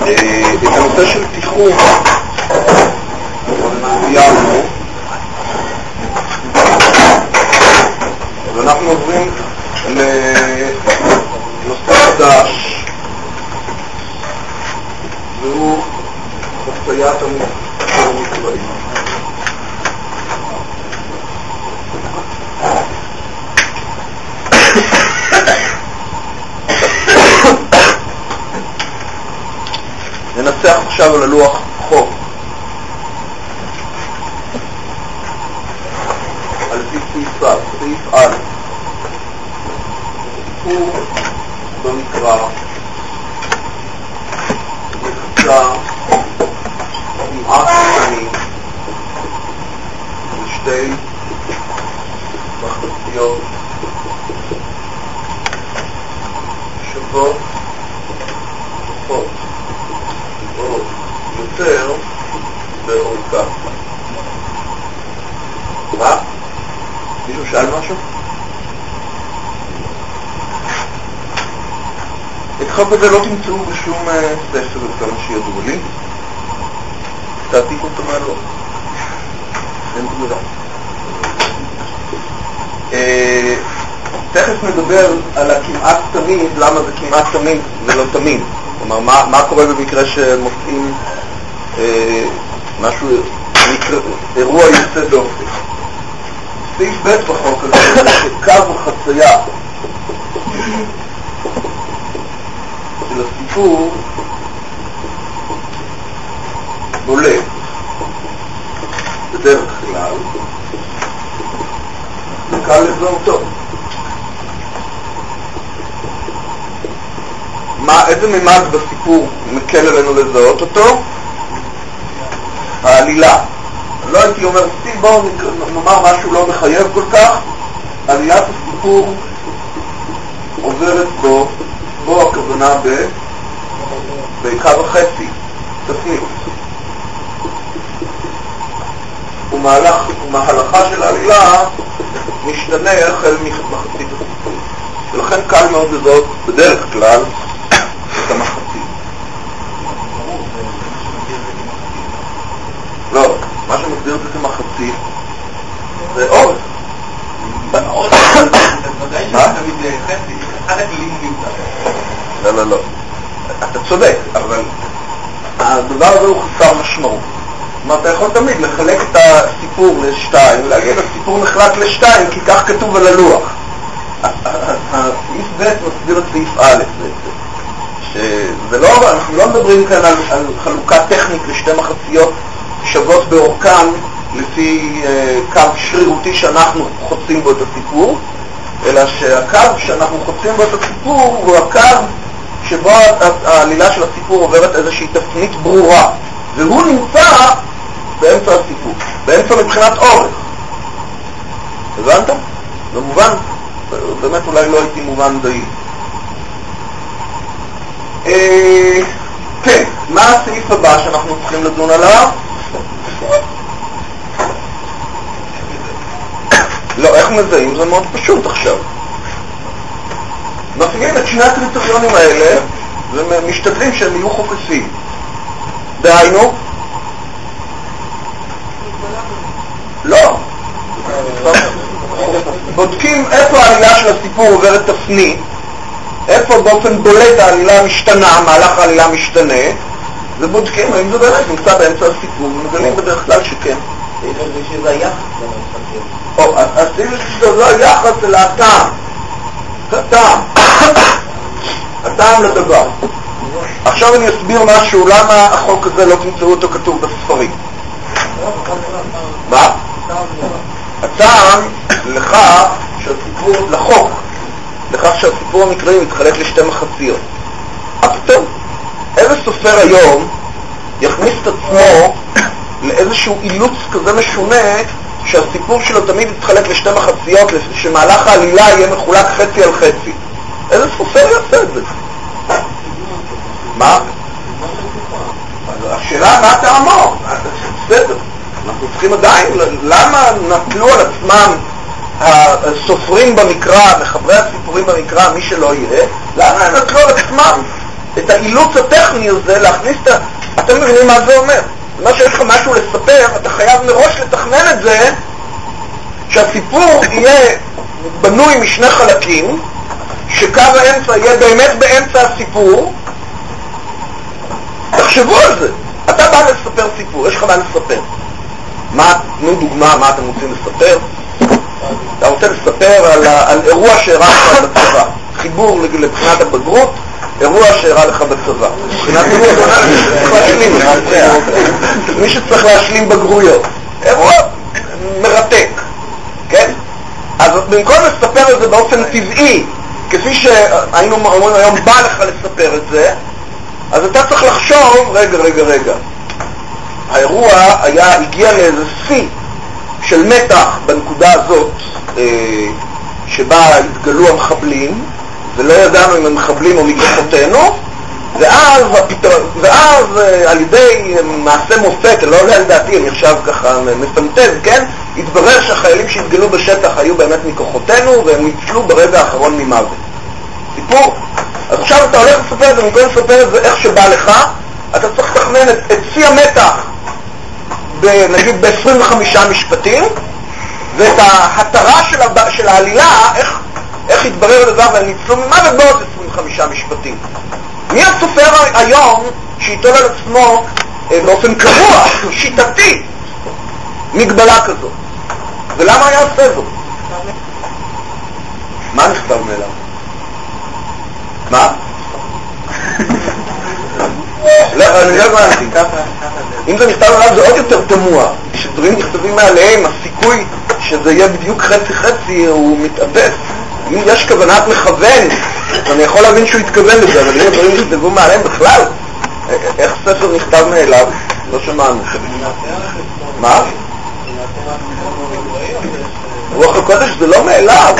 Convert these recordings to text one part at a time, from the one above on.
את הנושא של תיחום סיימנו, ואנחנו עוברים לנושא חדש, והוא חציית המקראים. ננסח עכשיו על הלוח חוק על פי סעיף א', סיפור במקרא יחצה כמעט שנים לשתי מחציות שוות פחות או יותר באורכה. מה? מישהו שאל משהו? את חוק הזה לא תמצאו בשום ספר כמה שידעו לי. תעתיק אותו מהלוח. אין תגובה. תכף נדבר על הכמעט תמיד, למה זה כמעט תמיד ולא תמיד. כלומר, מה קורה במקרה שמוצאים משהו, אירוע יוצא דופן. סעיף ב' בחוק הזה, קו החצייה של הסיפור בולט בדרך כלל וקל לזהותו. איזה ממד בסיפור מקל עלינו לזהות אותו? העלילה. לא הייתי אומר, בואו נאמר משהו לא מחייב כל כך. עלילת הסיפור עוברת בו הכוונה בקו החצי, תפנית. ומהלכה של העלילה משתנה החל מחצית הסיפור. ולכן קל מאוד לזהות בדרך כלל את המחצית. לא, מה שמגדיר את זה כמחצית זה אורך. מה? לא, לא. אתה צודק, אבל הדבר הזה הוא חסר משמעות. כלומר, אתה יכול תמיד לחלק את הסיפור לשתיים, ולהגיד הסיפור נחלק לשתיים, כי כך כתוב על הלוח. הסעיף ב' מסביר את סעיף א' בעצם. שזה לא, אנחנו לא מדברים כאן על חלוקה טכנית לשתי מחציות שוות באורכן לפי קו שרירותי שאנחנו חוצים בו את הסיפור, אלא שהקו שאנחנו חוצים בו את הסיפור הוא הקו שבו העלילה של הסיפור עוברת איזושהי תפנית ברורה, והוא נמצא באמצע הסיפור, באמצע מבחינת אורך. הבנת? זה מובן? באמת אולי לא הייתי מובן די. כן, מה הסעיף הבא שאנחנו צריכים לדון עליו? לא, איך מזהים? זה מאוד פשוט עכשיו. מפעילים את שני הקריטריונים האלה ומשתדלים שהם יהיו חופפים. דהיינו? לא. בודקים איפה העלילה של הסיפור עוברת תפנית, איפה באופן בולט העלילה משתנה, מהלך העלילה משתנה, ובודקים האם זה באמת נמצא באמצע הסיפור, ומגלים בדרך כלל שכן. שזה היחס. הסעיף שזה היחס אלא הטעם. הטעם לדבר. עכשיו אני אסביר משהו, למה החוק הזה לא תמצאו אותו כתוב בספרים. מה? הטעם לכך שהסיפור המקראי מתחלק לשתי מחציות. פתאום, איזה סופר היום יכניס את עצמו לאיזשהו אילוץ כזה משונה שהסיפור שלו תמיד יתחלק לשתי מחציות, שמהלך העלילה יהיה מחולק חצי על חצי? איזה סופר יעשה את זה? מה? השאלה מה טעמו? בסדר. אנחנו צריכים עדיין, למה נטלו על עצמם הסופרים במקרא, מחברי הסיפורים במקרא, מי שלא יהיה, למה הם נטלו על עצמם את האילוץ הטכני הזה להכניס אתם מבינים מה זה אומר? מה שיש לך משהו לספר, אתה חייב מראש לתכנן את זה שהסיפור יהיה בנוי משני חלקים, שקו האמצע יהיה באמת באמצע הסיפור. תחשבו על זה. אתה בא לספר סיפור, יש לך מה לספר. תנו דוגמה, מה אתם רוצים לספר? אתה רוצה לספר על אירוע שאירע לך בצבא. חיבור לבחינת הבגרות, אירוע שאירע לך בצבא. מבחינת מי שצריך להשלים בגרויות. אירוע מרתק. כן? אז במקום לספר את זה באופן טבעי, כפי שהיינו אומרים היום בא לך לספר את זה, אז אתה צריך לחשוב, רגע. האירוע הגיע לאיזה שיא של מתח בנקודה הזאת שבה התגלו המחבלים, ולא ידענו אם הם מחבלים או מכוחותינו, ואז על ידי מעשה מופת, לא עולה על דעתי, אני עכשיו ככה מסמטז, כן? התברר שהחיילים שהתגלו בשטח היו באמת מכוחותינו, והם ניצלו ברגע האחרון ממוות. סיפור. אז עכשיו אתה הולך לספר את זה, במקום לספר את זה איך שבא לך, אתה צריך לתכנן את שיא המתח, נגיד ב-25 משפטים, ואת ההתרה של העלילה, איך התברר הדבר והם ניצלו ממוות בעוד 25 משפטים. מי הסופר היום שיטול על עצמו באופן קבוע, שיטתי, מגבלה כזאת? ולמה היה עושה זאת? מה נכתב מאליו? מה? לא, אני לא הבנתי. אם זה נכתב עליו זה עוד יותר תמוה. כשדברים נכתבים מעליהם, הסיכוי שזה יהיה בדיוק חצי הוא מתאבס. אם יש כוונת מכוון, אני יכול להבין שהוא יתכוון לזה, אבל אם הדברים נכתבו מעליהם בכלל, איך ספר נכתב מאליו? לא שמענו. מה? רוח הקודש זה לא מאליו.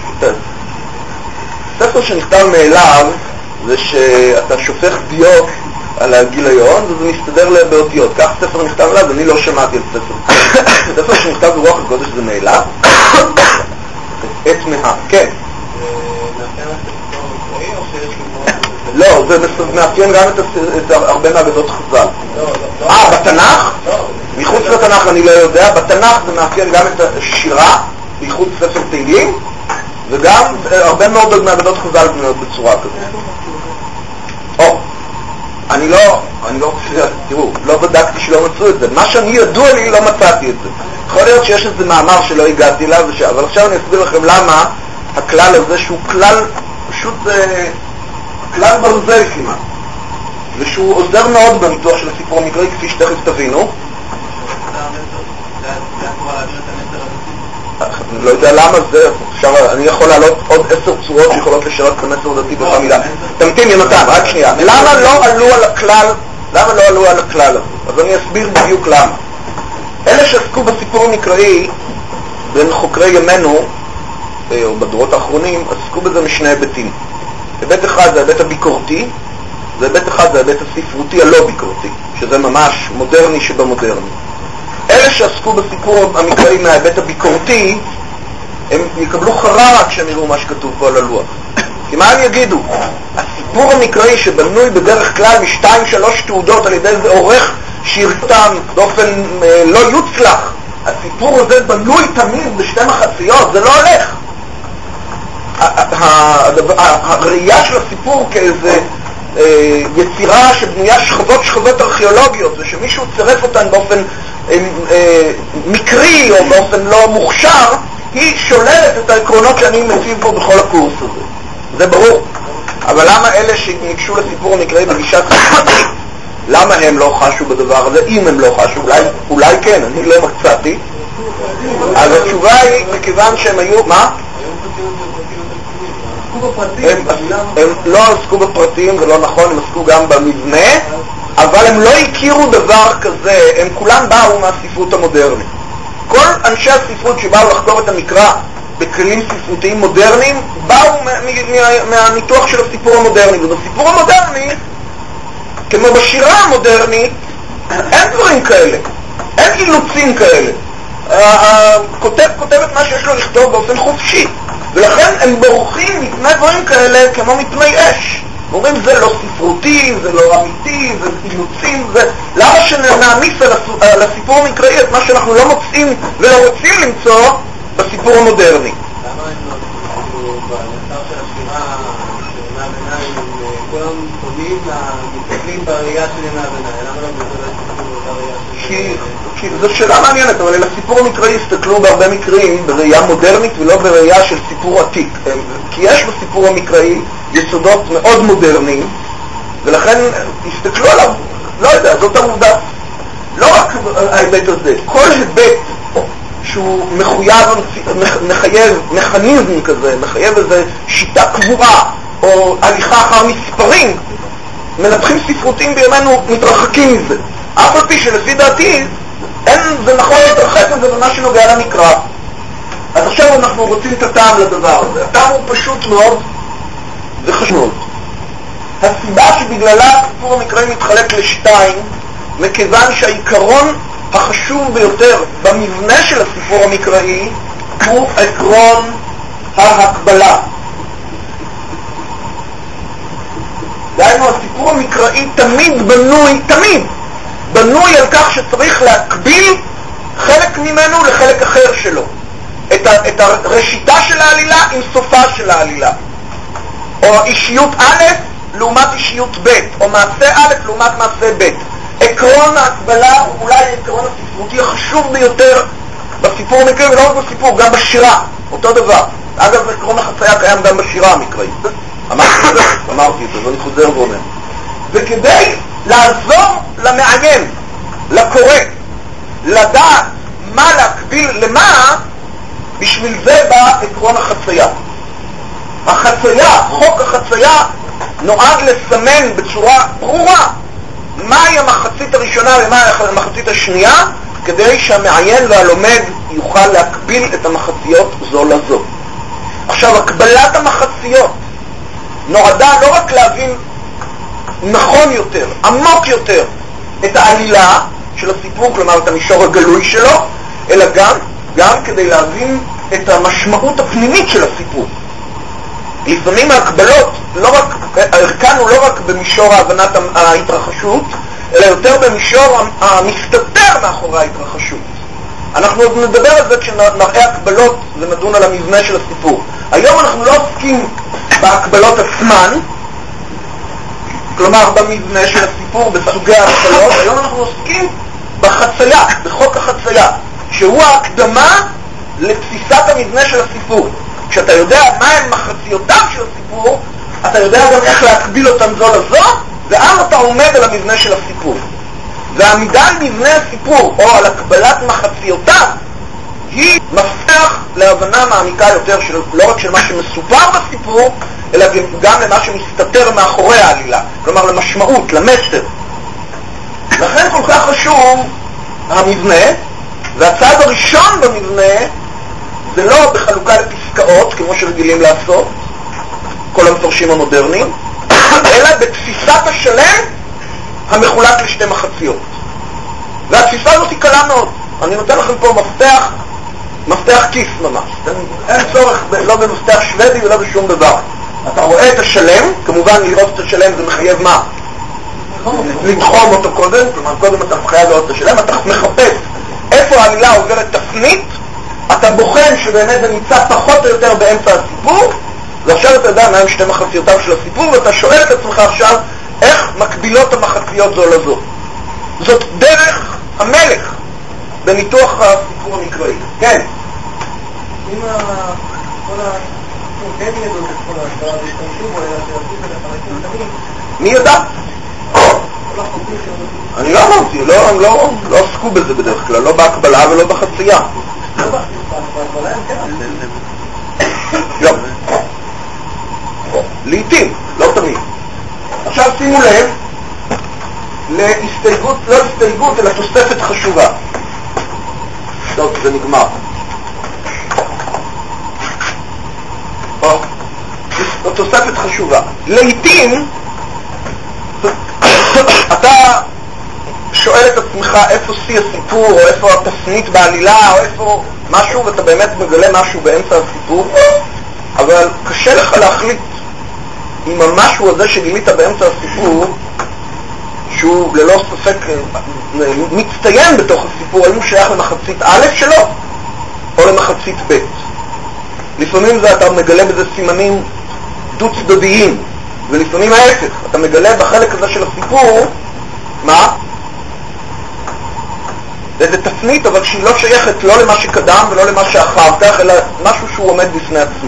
ספר שנכתב מאליו זה שאתה שופך דיוק על הגיליון וזה מסתדר באותיות. כך ספר נכתב מאליו, אני לא שמעתי על ספר. ספר שנכתב ברוח הקודש זה מאליו? עת מה, כן. לא, זה מאפיין גם את הרבה מהאגדות חז"ל. בתנ"ך? מחוץ לתנ"ך אני לא יודע. בתנ"ך זה מאפיין גם את השירה, מחוץ ספר תהילים, וגם הרבה מאוד מהאגדות חז"ל בנויות בצורה כזאת. אני לא חושב, תראו, לא בדקתי שלא מצאו את זה. מה שאני ידוע לי לא מצאתי את זה. יכול להיות שיש איזה מאמר שלא הגעתי אליו, אבל עכשיו אני אסביר לכם למה הכלל הזה שהוא כלל, פשוט כלל ברזל כמעט, ושהוא עוזר מאוד בניתוח של הסיפור המקראי כפי שתכף תבינו. אני לא יודע למה זה, אני יכול להעלות עוד 10 צורות שיכולות לשרת את המסר הדתי בכל מילה. תמתין יונתן, רק שנייה. למה לא עלו על הכלל הזה? אז אני אסביר בדיוק למה. אלה שעסקו בסיפור המקראי בין חוקרי ימינו, או בדורות האחרונים, עסקו בזה משני היבטים. היבט אחד זה היבט הביקורתי, והיבט אחד זה היבט הספרותי הלא ביקורתי, שזה ממש מודרני שבמודרני. אלה שעסקו בסיפור המקראי מההיבט הביקורתי, הם יקבלו חררה כשהם יראו מה שכתוב פה על הלוח. כי מה הם יגידו? הסיפור המקראי שבנוי בדרך כלל מ2-3 תעודות על ידי איזה עורך שירתם באופן לא יוצלח, הסיפור הזה בנוי תמיד בשתי מחציות, זה לא הולך. הראייה של הסיפור כאיזה יצירה שבנויה שכבות ארכיאולוגיות, זה שמישהו צירף אותן באופן מקרי או באופן לא מוכשר, היא שוללת את העקרונות שאני מציב פה בכל הקורס הזה. זה ברור. אבל למה אלה שניגשו לסיפור המקראי בגישה ספרותית, למה הם לא חשו בדבר הזה? אם הם לא חשו, אולי כן, אני לא מצאתי. אז התשובה היא, מכיוון שהם היו, מה? הם לא עסקו בפרטים, זה לא נכון, הם עסקו גם במבנה, אבל הם לא הכירו דבר כזה, הם כולם באו מהספרות המודרנית. כל אנשי הספרות שבאו לחקור את המקרא בכלים ספרותיים מודרניים, באו מהניתוח של הסיפור המודרני, ובסיפור המודרני, כמו בשירה המודרנית, אין דברים כאלה, אין אילוצים כאלה. כותב את מה שיש לו לכתוב באופן חופשי, ולכן הם בורחים מפני דברים כאלה כמו מפני אש. אומרים זה לא ספרותי, זה לא אמיתי, זה אילוצים, למה שנעמיס על הסיפור המקראי את מה שאנחנו לא מוצאים ולא רוצים למצוא בסיפור המודרני? למה הם לא בנצר של השירה של ימי הביניים הם כולם פונים ומסתכלים בראייה של ימי הביניים? למה לא מסתכלים בראייה של... כי זו שאלה מעניינת, אבל לסיפור המקראי הסתכלו בהרבה מקרים בראייה מודרנית ולא בראייה של סיפור עתיק, כי יש בסיפור המקראי יסודות מאוד מודרניים, ולכן הסתכלו עליו, לא יודע, זאת העובדה. לא רק ההיבט הזה, כל היבט שהוא מחייב מכניזם כזה, מחייב איזו שיטה קבועה או הליכה אחר מספרים, מנתחים ספרותיים בימינו מתרחקים מזה. אף על פי שלפי דעתי זה נכון להתרחק מזה במה שנוגע למקרא. אז עכשיו אנחנו רוצים את הטעם לדבר הזה. הטעם הוא פשוט מאוד וחשוב. הסיבה שבגללה הסיפור המקראי מתחלק לשתיים, מכיוון שהעיקרון החשוב ביותר במבנה של הסיפור המקראי הוא עקרון ההקבלה. דהיינו, הסיפור המקראי תמיד בנוי על כך שצריך להקביל חלק ממנו לחלק אחר שלו. את הראשיתה של העלילה עם סופה של העלילה. או אישיות א' לעומת אישיות ב', או מעשה א' לעומת מעשה ב'. עקרון ההקבלה הוא אולי העקרון הספרותי החשוב ביותר בסיפור המקראי, ולא רק בסיפור, גם בשירה, אותו דבר. אגב, עקרון החצייה קיים גם בשירה המקראית. אמרתי את זה, ואני חוזר ואומר. וכדי לעזור למעיין, לקורא, לדעת מה להקביל למה, בשביל זה בא עקרון החצייה. חוק החצייה נועד לסמן בצורה ברורה מהי המחצית הראשונה ומהי המחצית השנייה, כדי שהמעיין והלומד יוכל להקביל את המחציות זו לזו. עכשיו, הקבלת המחציות נועדה לא רק להבין נכון יותר, עמוק יותר, את העלילה של הסיפור, כלומר את המישור הגלוי שלו, אלא גם כדי להבין את המשמעות הפנימית של הסיפור. לפעמים ההקבלות, ערכן הוא לא רק במישור ההבנת ההתרחשות, אלא יותר במישור המסתתר מאחורי ההתרחשות. אנחנו עוד נדבר על זה כשנראה הקבלות ונדון על המבנה של הסיפור. היום אנחנו לא עוסקים בהקבלות עצמן, כלומר במבנה של הסיפור, בסוגי ההקבלות. היום אנחנו עוסקים בחצייה, בחוק החצייה, שהוא ההקדמה לתפיסת המבנה של הסיפור. כשאתה יודע מהן מחציותיו של הסיפור, אתה יודע גם איך להקביל אותם זו לזו, ואז אתה עומד על המבנה של הסיפור. והעמידה על מבנה הסיפור, או על הקבלת מחציותיו, היא מפתח להבנה מעמיקה יותר לא רק של מה שמסופר בסיפור, אלא גם למה שמסתתר מאחורי העלילה, כלומר למשמעות, למסר. לכן כל כך חשוב המבנה, והצעד הראשון במבנה זה לא בחלוקה לפסקאות, כמו שרגילים לעשות כל המפרשים המודרניים, אלא בתפיסת השלם המחולק לשתי מחציות. והתפיסה הזאת היא קלה מאוד. אני נותן לכם פה מפתח כיס ממש. אין צורך לא במפתח שוודי ולא בשום דבר. אתה רואה את השלם, כמובן לראות את השלם זה מחייב מה? לתחום אותו קודם, כלומר קודם אתה מחייב לראות את השלם, אתה מחפש איפה העלילה עוברת תפנית, אתה בוחן שבאמת זה נמצא פחות או יותר באמצע הסיפור, ועכשיו אתה יודע מהם שתי מחציותיו של הסיפור, ואתה שואל את עצמך עכשיו איך מקבילות המחציות זו לזו. זאת דרך המלך בניתוח הסיפור המקראי. כן? אם כל כן ידעו את כל ההשפעה והשתמשו בו, אלא שעשו את החלקים תמיד. מי ידע? אני לא אמרתי, הם לא עסקו בזה בדרך כלל, לא בהקבלה ולא בחצייה. בהקבלה הם כן. לא. לעתים, לא תמיד. עכשיו שימו לב להסתייגות, לא הסתייגות, אלא תוספת חשובה. טוב, זה נגמר. תוספת חשובה. לעתים אתה שואל את עצמך איפה שיא הסיפור, או איפה התפנית בעלילה, או איפה משהו, ואתה באמת מגלה משהו באמצע הסיפור, אבל קשה לך להחליט אם המשהו הזה שגילית באמצע הסיפור, שהוא ללא ספק מצטיין בתוך הסיפור, האם הוא שייך למחצית א' שלו או למחצית ב'. לפעמים זה אתה מגלה בזה סימנים דו-צדדיים, ולפעמים ההפך, אתה מגלה בחלק הזה של הסיפור, מה? איזה תפנית, אבל שהיא לא שייכת לא למה שקדם ולא למה שאחר כך, אלא משהו שהוא עומד בפני עצמו.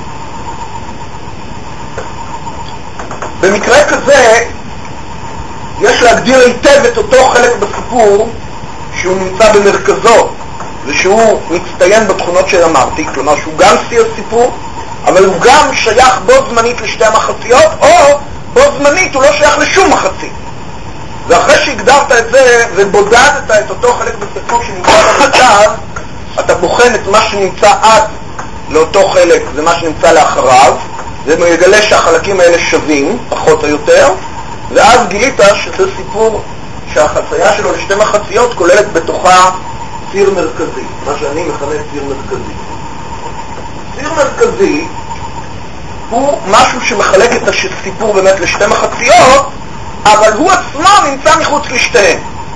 במקרה כזה, יש להגדיר היטב את אותו חלק בסיפור שהוא נמצא במרכזו, ושהוא מצטיין בתכונות שאמרתי, כלומר שהוא גם שיא הסיפור, אבל הוא גם שייך בו זמנית לשתי המחציות, או בו זמנית הוא לא שייך לשום מחצית. ואחרי שהגדרת את זה ובודדת את אותו חלק בסיפור שנמצא במצב, אתה בוחן את מה שנמצא עד לאותו חלק ומה שנמצא לאחריו, ומגלה שהחלקים האלה שווים, פחות או יותר, ואז גילית שזה סיפור שהחצייה שלו לשתי מחציות כוללת בתוכה ציר מרכזי, מה שאני מכנה ציר מרכזי. ציר מרכזי הוא משהו שמחלק את הסיפור באמת לשתי מחציות, אבל הוא עצמו נמצא מחוץ לשתיהם.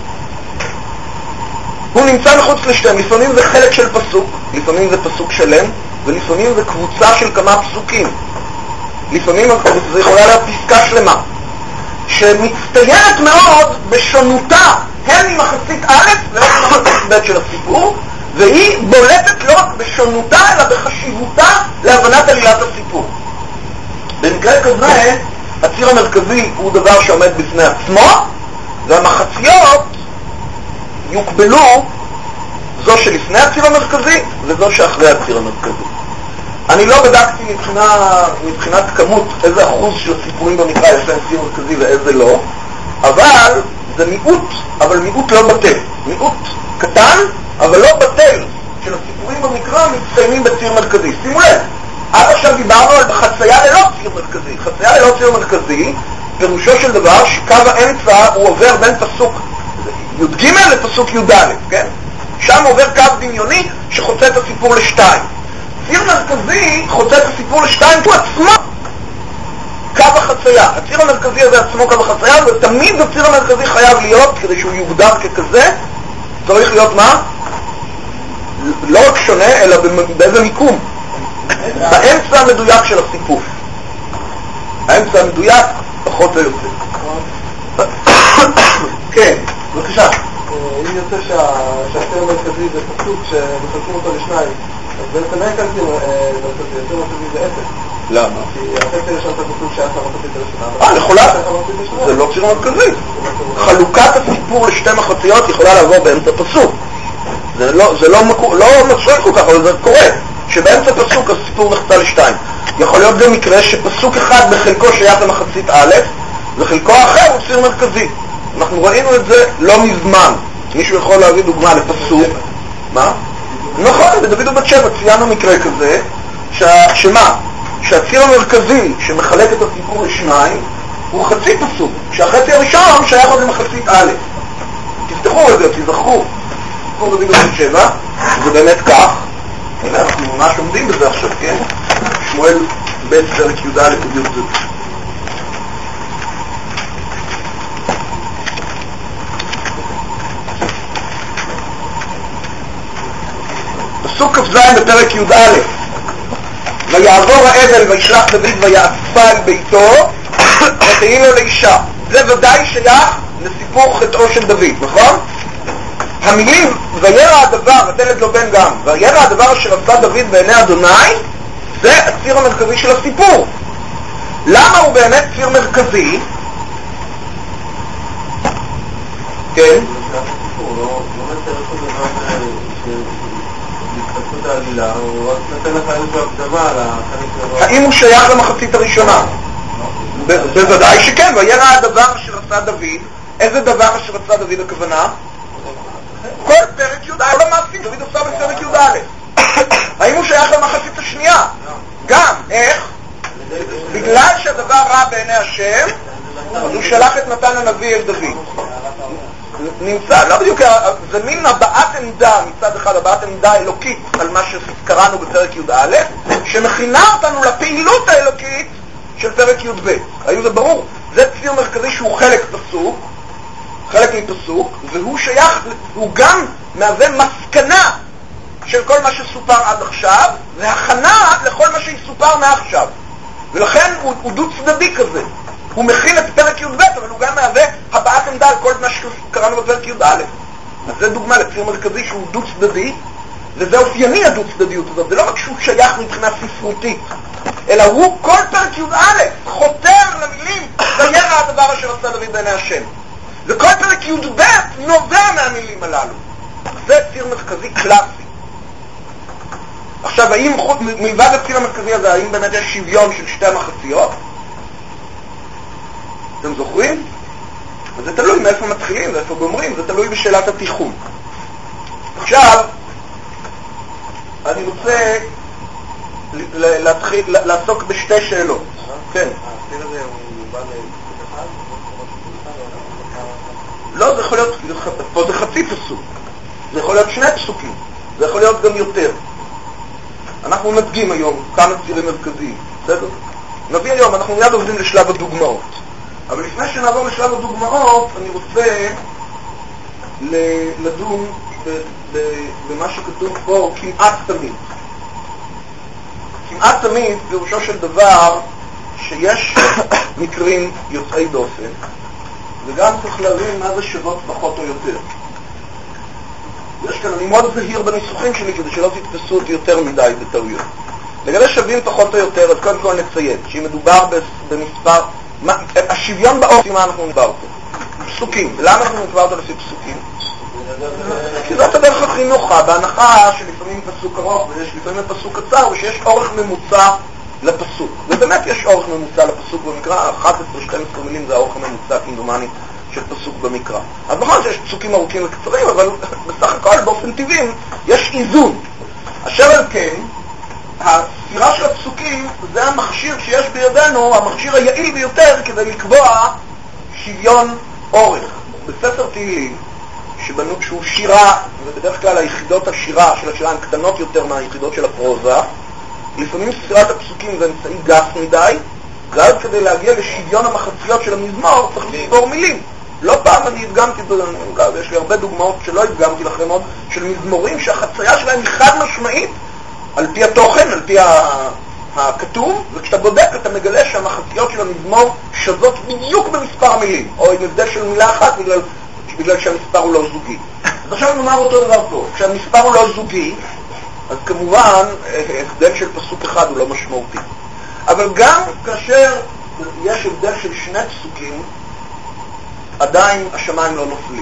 הוא נמצא מחוץ לשתיהם. לפעמים זה חלק של פסוק, לפעמים זה פסוק שלם, ולפעמים זה קבוצה של כמה פסוקים. לפעמים זה יכולה להיות פסקה שלמה, שמצטיינת מאוד בשונותה, הן ממחצית א' ולא ממחצית ב' של הסיפור, והיא בולטת לא רק בשונותה, אלא בחשיבותה להבנת עלילת הסיפור. במקרה כזה, הציר המרכזי הוא דבר שעומד בפני עצמו, והמחציות יוקבלו זו שלפני הציר המרכזי וזו שאחרי הציר המרכזי. אני לא בדקתי מבחינת כמות איזה אחוז של הסיפורים במקרא יש להם ציר מרכזי ואיזה לא, אבל זה מיעוט, אבל מיעוט לא בטל. מיעוט קטן, אבל לא בטל, של הסיפורים במקרא מצטיינים בציר מרכזי. שימו לב, עד עכשיו דיברנו על חצייה ללא ציר מרכזי. חצייה ללא ציר מרכזי, פירושו של דבר שקו האמצע הוא עובר בין פסוק י"ג לפסוק י"א, כן? שם עובר קו דמיוני שחוצה את הסיפור לשתיים. ציר מרכזי חוצה את הסיפור לשתיים, הוא עצמו קו החצייה. הציר המרכזי הזה עצמו קו החצייה, ותמיד הציר המרכזי חייב להיות, כדי שהוא יוגדר ככזה, צריך להיות מה? לא רק שונה, אלא באיזה מיקום. באמצע המדויק של הסיפור. האמצע המדויק פחות או יותר. כן, בבקשה. אם יוצא שהציר המרכזי זה פסוק שמחלקים אותו לשניים, אז בעצם אין כאן ציר מרכזי, הציר מרכזי זה אפס. למה? כי החצי ראשון את הפסוק שהיה ציר מחצית הראשונה. יכולה. זה לא ציר מרכזי. חלוקת הסיפור לשתי מחציות יכולה לעבור באמצע פסוק. זה לא מצריך כל כך, אבל זה קורה. שבאמצע פסוק הסיפור נחצה לשתיים. יכול להיות גם מקרה שפסוק אחד בחלקו שייך למחצית א' וחלקו האחר הוא ציר מרכזי. אנחנו ראינו את זה לא מזמן. מישהו יכול להביא דוגמה לפסוק. מה? נכון, בדוד ובת שבע ציינו מקרה כזה, שמה? שהציר המרכזי שמחלק את הסיפור לשניים הוא חצי פסוק, שהחצי הראשון שייך עוד למחצית א'. תפתחו את זה, תזכרו. סיפור דוד ובת שבע, זה באמת כך. הנה, אנחנו ממש עומדים בזה עכשיו, כן? שמואל ב' פרק י"א בדיוק זה. פסוק כ"ז בפרק י"א: ויעבור האבל וישלח דוד ויאספה אל ביתו ותהי לו לאישה. זה ודאי שייך לסיפור חטאו של דוד, נכון? המילים וירא הדבר, ותלד לו בן גם, וירא הדבר אשר עשה דוד בעיני אדוני, זה הציר המרכזי של הסיפור. למה הוא באמת ציר מרכזי? כן? האם הוא שייך למחצית הראשונה? בוודאי שכן. וירא הדבר אשר עשה דוד. איזה דבר אשר עשה דוד הכוונה? כל פרק י"א, כל המעשים דוד עשה בפרק י"א. האם הוא שייך למחצית השנייה? גם. איך? בגלל שהדבר רע בעיני השם, אז הוא שלח את נתן הנביא אל דוד. נמצא, לא בדיוק, זה מין הבעת עמדה, מצד אחד הבעת עמדה אלוקית על מה שקראנו בפרק י"א, שמכינה אותנו לפעילות האלוקית של פרק י"ב. האם זה ברור? זה ציר מרכזי שהוא חלק מפסוק, והוא שייך, הוא גם מהווה מסקנה של כל מה שסופר עד עכשיו, והכנה לכל מה שיסופר מעכשיו. ולכן הוא דו צדדי כזה. הוא מכיל את פרק י"ב, אבל הוא גם מהווה הבעת עמדה על כל מה שקראנו בפרק י"א. אז זה דוגמה לציר מרכזי שהוא דו צדדי, וזה אופייני הדו צדדיות הזאת. זה לא רק שהוא שייך מבחינה ספרותית, אלא הוא כל פרק י"א חותר למילים וירא הדבר אשר עשה דוד בעיני השם. וכל פרק י"ב נובע מהמילים הללו. זה ציר מרכזי קלאסי. עכשיו, האם מלבד הציר המרכזי הזה, האם באמת יש שוויון של שתי המחציות? אתם זוכרים? וזה תלוי מאיפה מתחילים ואיפה גומרים, זה תלוי בשאלת התיחום. עכשיו, אני רוצה לעסוק בשתי שאלות. כן. הסיר הזה הוא בא לפסוק אחד? לא, זה יכול להיות, פה זה חצי פסוק. זה יכול להיות שני פסוקים. זה יכול להיות גם יותר. אנחנו נדגים היום כמה צירים מרכזיים. בסדר? נביא היום, אנחנו מיד עוברים לשלב הדוגמאות. אבל לפני שנעבור לשלב הדוגמאות, אני רוצה לדון במה שכתוב פה כמעט תמיד. כמעט תמיד פירושו של דבר שיש מקרים יוצאי דופן, וגם צריך להבין מה זה שוות פחות או יותר. יש כאן, אני מאוד זהיר בניסוחים שלי כדי שלא תתפסו אותי יותר מדי בטעויות. לגבי שווים פחות או יותר, אז קודם כל נציין שאם מדובר במספר, השוויון באופי מה אנחנו נדבר פה? פסוקים. למה אנחנו נדבר אותו לפי פסוקים? כי זאת הדרך הכי נוחה, בהנחה שלפעמים פסוק ארוך ויש לפעמים פסוק קצר ושיש אורך ממוצע לפסוק. ובאמת יש אורך ממוצע לפסוק במקרא, 11-12 מילים זה האורך הממוצע כמדומני של פסוק במקרא. אז נכון שיש פסוקים ארוכים וקצרים, אבל בסך הכל באופן טבעי יש איזון. אשר על כן, הספירה של הפסוקים זה המכשיר שיש בידינו, המכשיר היעיל ביותר כדי לקבוע שוויון אורך. בספר תהילים, שהוא שירה, ובדרך כלל היחידות השירה של השירה הן קטנות יותר מהיחידות של הפרוזה, לפעמים ספירת הפסוקים זה אמצעי גס מדי, ואז כדי להגיע לשוויון המחציות של המזמור צריך לספור מילים. לא פעם אני הדגמתי, יש לי הרבה דוגמאות שלא הדגמתי לכם עוד, של מזמורים שהחצייה שלהם היא חד משמעית על פי התוכן, על פי הכתוב, וכשאתה בודק אתה מגלה שהמחציות של המזמור שזות בדיוק במספר המילים, או עם הבדל של מילה אחת בגלל שהמספר הוא לא זוגי. אז עכשיו נאמר אותו דבר פה, כשהמספר הוא לא זוגי, אז כמובן הבדל של פסוק אחד הוא לא משמעותי. אבל גם כאשר יש הבדל של שני פסוקים, עדיין השמיים לא נופלים.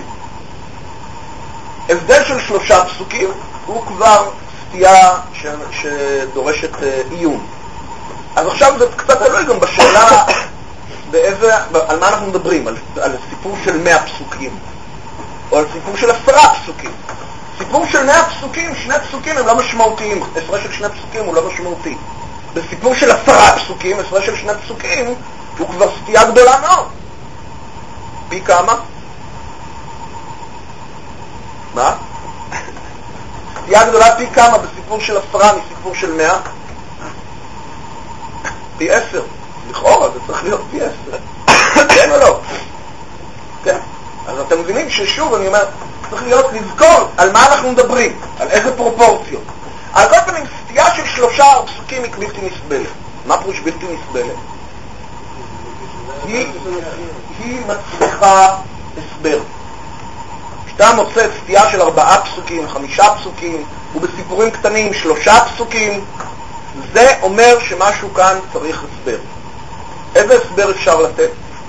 הבדל של 3 פסוקים הוא כבר סטייה שדורשת עיון. אז עכשיו זה קצת תלוי גם בשאלה על מה אנחנו מדברים, על סיפור של 100 פסוקים, או על סיפור של 10 פסוקים. סיפור של 100 פסוקים, 2 פסוקים הם לא משמעותיים, הפרש של 2 פסוקים הוא לא משמעותי. בסיפור של 10 פסוקים, הפרש של 2 פסוקים, הוא כבר סטייה גדולה מאוד. פי כמה? מה? סטייה גדולה פי כמה בסיפור של 10 מסיפור של 100? פי 10. לכאורה זה צריך להיות פי 10. כן או לא? כן. אז אתם מבינים ששוב אני אומר, צריך להיות לזכור על מה אנחנו מדברים, על איזה פרופורציות. על כל פנים, סטייה של 3 פסוקים היא בלתי נסבלת. מה פירוש בלתי נסבלת? היא מצריכה הסבר. כשאתה מוצא סטייה של 4 פסוקים, 5 פסוקים, ובסיפורים קטנים 3 פסוקים, זה אומר שמשהו כאן צריך הסבר. איזה הסבר אפשר לתת?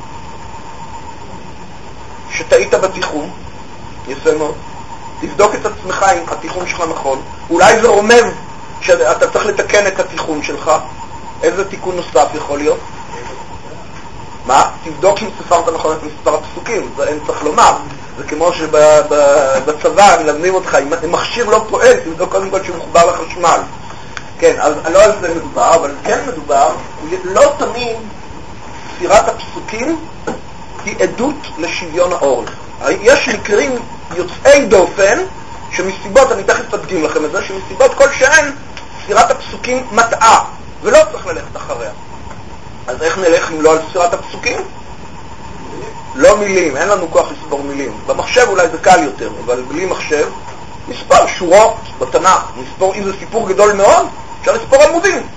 שטעית בתיחום, יפה מאוד. תבדוק את עצמך אם התיחום שלך נכון. אולי זה רומז שאתה צריך לתקן את התיחום שלך. איזה תיקון נוסף יכול להיות? מה? תבדוק אם ספרת נכון את מספר הפסוקים, זה אין צריך לומר. זה כמו שבצבא מלמדים אותך, אם מכשיר לא פועל, תבדוק קודם כל שהוא מחובר לחשמל. כן, אז לא על זה מדובר, אבל כן מדובר, לא תמיד ספירת הפסוקים היא עדות לשוויון האורך. יש מקרים יוצאי דופן, שמסיבות, אני תכף תדגים לכם את זה, שמסיבות כלשהן ספירת הפסוקים מטעה, ולא צריך ללכת אחריה. אז איך נלך אם לא על ספירת הפסוקים? לא מילים, אין לנו כוח לספור מילים. במחשב אולי זה קל יותר, אבל בלי מחשב, מספר שורות בתנ"ך, אם זה סיפור גדול מאוד, אפשר לספור עמודים.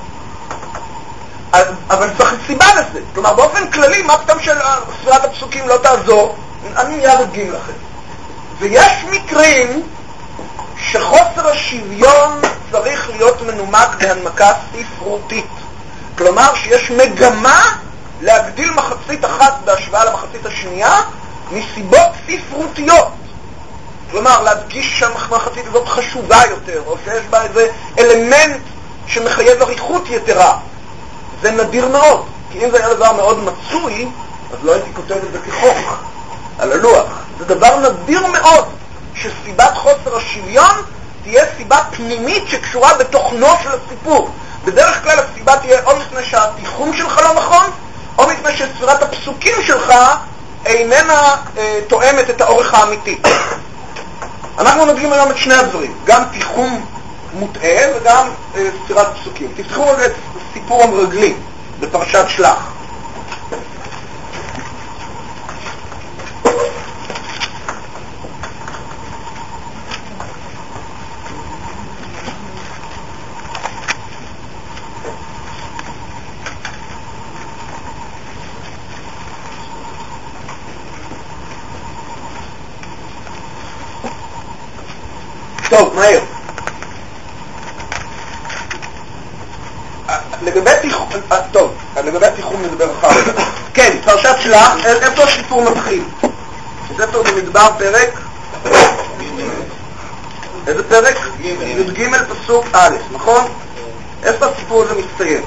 אבל צריך סיבה לזה. כלומר, באופן כללי, מה פתאום של ספירת הפסוקים לא תעזור? אני מיד אדגים לכם. ויש מקרים שחוסר השוויון צריך להיות מנומק בהנמקה ספרותית. כלומר, שיש מגמה להגדיל מחצית אחת בהשוואה למחצית השנייה מסיבות ספרותיות. כלומר, להדגיש שהמחצית הזאת חשובה יותר, או שיש בה איזה אלמנט שמחייב עריכות יתרה. זה נדיר מאוד, כי אם זה היה דבר מאוד מצוי, אז לא הייתי כותב את זה כחוק על הלוח. זה דבר נדיר מאוד שסיבת חוסר השוויון תהיה סיבה פנימית שקשורה בתוכנו של הסיפור. בדרך כלל הסיבה תהיה או מפני שהתיחום שלך לא נכון, או מפני שספירת הפסוקים שלך איננה תואמת את האורך האמיתי. אנחנו נדגים היום את שני הדברים, גם תיחום מוטעה וגם ספירת פסוקים. תפתחו רגע את סיפור המרגלים בפרשת שלח. טוב, מהר. לגבי התיחום נדבר אחר כך. כן, פרשת שלח, איפה הסיפור מתחיל? ספר במדבר פרק? איזה פרק? י"ג פסוק א', נכון? איפה הסיפור הזה מסתיים?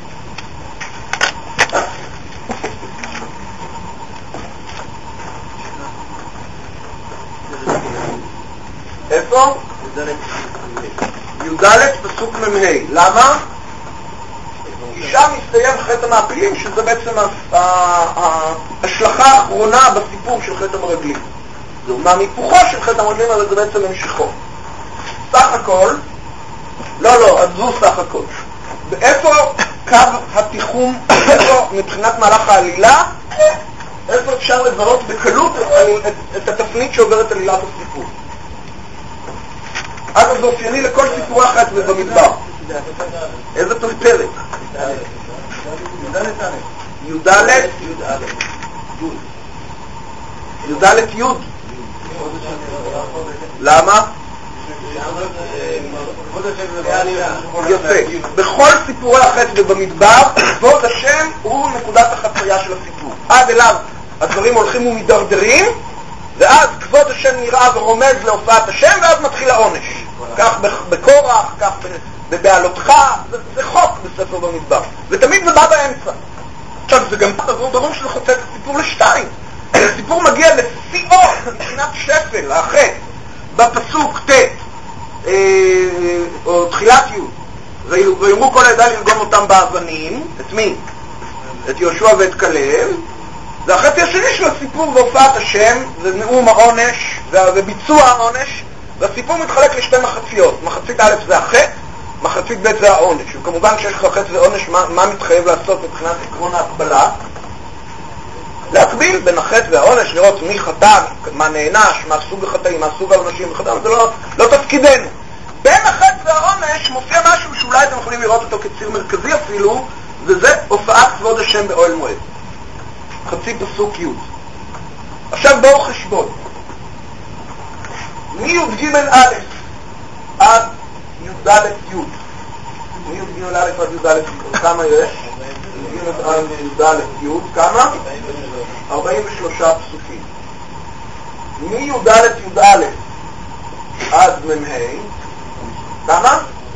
איפה? י"ד פסוק מ"ה. למה? כי שם מסתיים חטא המעפילים, שזה בעצם ההשלכה האחרונה בסיפור של חטא המרגלים. זה אומנם היפוכו של חטא המרגלים, אבל זה בעצם המשכו. סך הכל, לא, עזבו סך הכל. ואיפה קו התיחום, איפה מבחינת מהלך העלילה, איפה אפשר לזהות בקלות את התפנית שעוברת עלילת הסיפור. אגב, זה אופייני לכל סיפור אחת ובמדבר. איזה פרק? י"ד י'. למה? יפה. בכל סיפורי החטא ובמדבר, כבוד השם הוא נקודת החצייה של הסיפור. עד אליו הדברים הולכים ומדרדרים, ואז כבוד השם נראה ורומז להופעת השם, ואז מתחיל העונש. כך בקורח, כך בבעלותך, זה חוק בספר במדבר. ותמיד זה בא באמצע. עכשיו, זה גם ברור שזה חוצה את הסיפור לשתיים. הסיפור מגיע לשיאו מבחינת שפל, החטא, בפסוק ט' או תחילת י', ויאמרו כל העדה ללגום אותם באבנים. את מי? את יהושע ואת כלב. זה החצי השני של הסיפור והופעת השם, זה נאום העונש וביצוע העונש, והסיפור מתחלק לשתי מחציות. מחצית א' זה החטא, מחצית ב' זה העונש. וכמובן כשיש לך חטא ועונש, מה מתחייב לעשות מבחינת עקרון ההקבלה? להקביל בין החטא והעונש, לראות מי חטא, מה נענש, מה סוג החטאים, מה סוג העונשים וחטאים, זה לא תפקידנו. בין החטא והעונש מופיע משהו שאולי אתם יכולים לראות אותו כציר מרכזי אפילו, וזה הופעת כבוד השם באוהל מועד. חצי פסוק י'. עכשיו בואו חשבון. מי"ג א' עד י"ד י'. מי"ג א' עד י"ד י'. כמה יש? מי"ג עד י"ד י'. כמה? 43 פסוקים. מי"ד י"א עד מ"ה. כמה?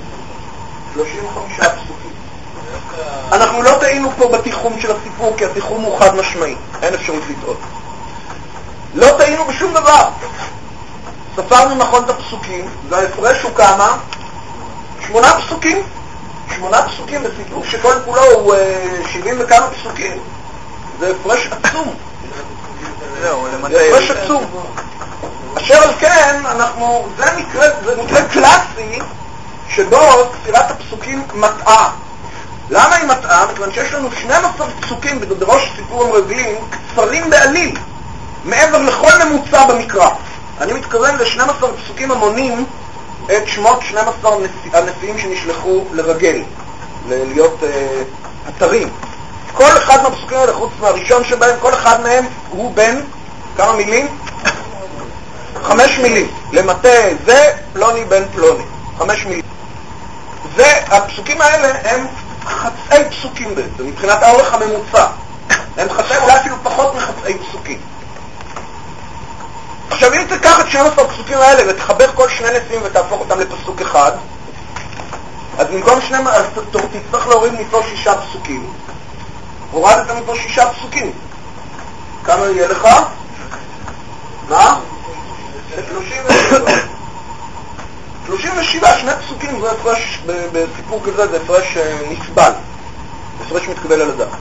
35 פסוקים. אנחנו לא טעינו פה בתיחום של הסיפור, כי התיחום הוא חד משמעי, אין אפשרות לטעות. לא טעינו בשום דבר. ספרנו נכון את הפסוקים, וההפרש הוא כמה? 8 פסוקים. 8 פסוקים בסיפור שכל כולו הוא 70 וכמה פסוקים. זה הפרש עצום. זה הפרש עצום. אשר על כן, זה מקרה קלאסי שבו ספירת הפסוקים מטעה. למה היא מטעה? מכיוון שיש לנו 12 פסוקים בראש סיפור המרגלים קצרים בעליל, מעבר לכל ממוצע במקרא. אני מתכוון ל-12 פסוקים המונים את שמות 12 הנשיאים שנשלחו לרגל, להיות אתרים. כל אחד מהפסוקים האלה, חוץ מהראשון שבהם, כל אחד מהם הוא בין כמה מילים? 5 מילים. למטה זה פלוני בן פלוני. 5 מילים. והפסוקים האלה הם חצאי פסוקים בעצם, מבחינת האורך הממוצע. הם חצאי, אולי אפילו פחות מחצאי פסוקים. עכשיו, אם תיקח את 12 הפסוקים האלה ותחבר כל שני נשיאים ותהפוך אותם לפסוק אחד, אז במקום תצטרך להוריד מפה 6 פסוקים. הורדת מפה 6 פסוקים. כמה יהיה לך? מה? 37, 2 פסוקים, זה הפרש, בסיפור כזה זה הפרש נסבל. הפרש מתקבל על הדעת.